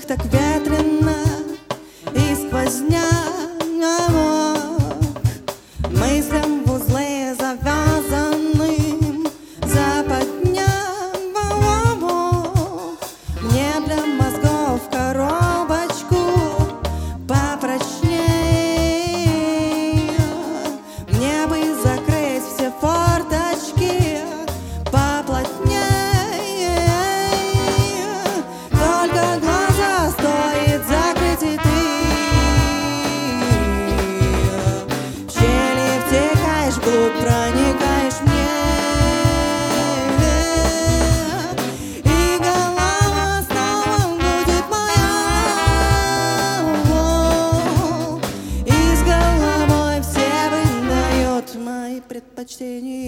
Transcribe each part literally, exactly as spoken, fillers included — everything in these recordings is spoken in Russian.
так ветрено и сквозняк, мыслям в узлы завязанным западня. Мне для мозгов коробочку попрочнее, мне бы закрыть все форточки поплотнее. Только глаза стоит закрыть, и ты в щели втекаешь вглубь, проникаешь мне. Предпочтения.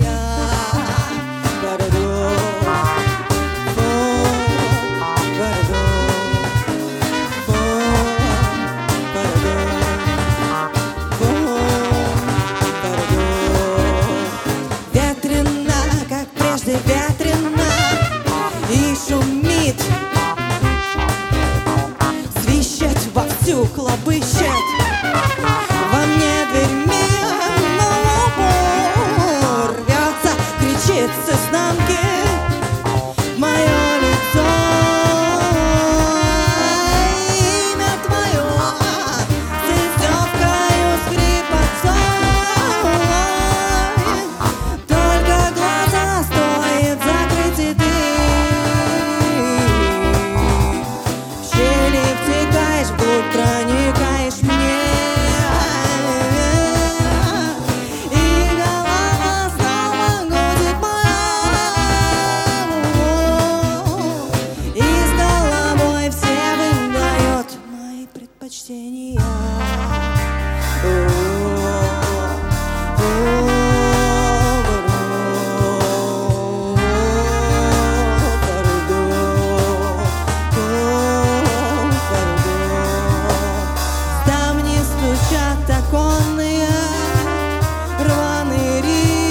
Ветрено, как прежде ветрено, и шумит, свищет вовсю, хлобыщет во мне дверьми. С изнанки мое лицо, имя твое с издевкою, скрипотцой. Только глаза стоит закрыть, и ты в щели втекаешь вглубь, проникаешь мне. Предпочтения. Там не стучат оконные, рваный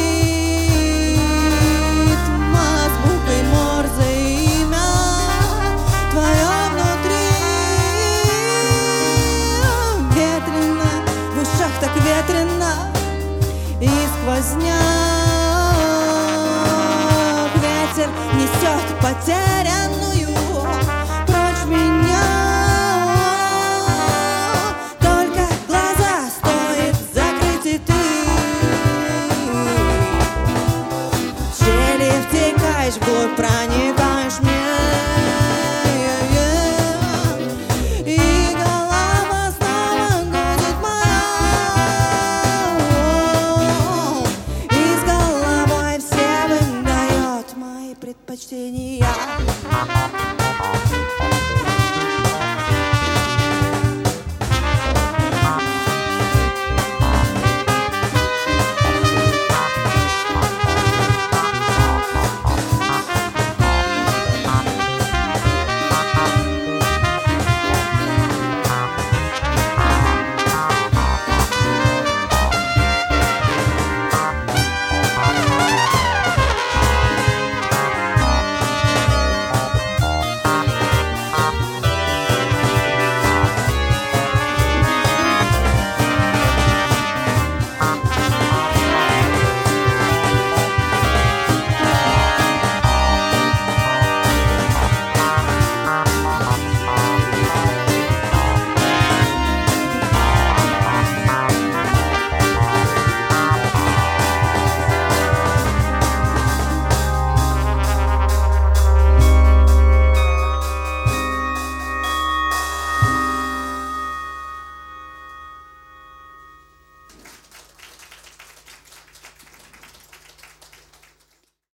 ритм, азбукой Морзе имя твое внутри. Так ветрено и сквозняк, ветер несет потерянную прочь меня. Только глаза стоит закрыть, и ты в щели втекаешь вглубь, проникаешь мне. Предпочтения.